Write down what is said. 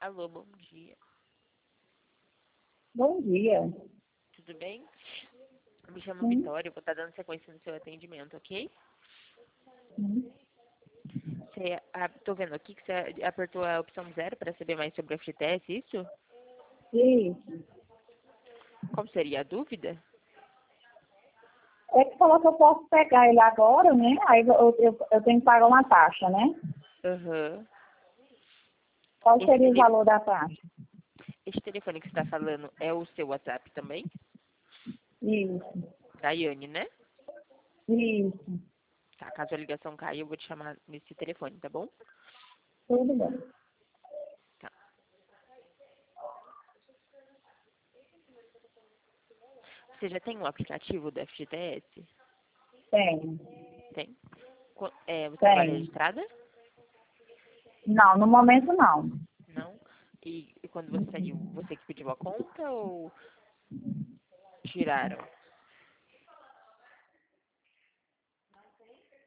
Alô, bom dia. Bom dia. Tudo bem? Eu me chamo Sim. Vitória, eu vou estar dando sequência no seu atendimento, ok? Sim. Tô vendo aqui que você apertou a opção 0 para saber mais sobre a FGTS, isso? Isso. Qual seria a dúvida? É que falou que eu posso pegar ele agora, né? Aí eu tenho que pagar uma taxa, né? Aham. Qual Esse, seria o tele... valor da taxa? Esse telefone que você está falando é o seu WhatsApp também? Isso. Daiane, né? Isso. Tá, caso a ligação caia, eu vou te chamar nesse telefone, tá bom? Tudo bem. Tá. Você já tem um aplicativo do FGTS? Tenho. Tem. Você trabalha Tenho. registrada? Não, no momento não. Não. E quando você saiu, você que pediu a conta ou tiraram?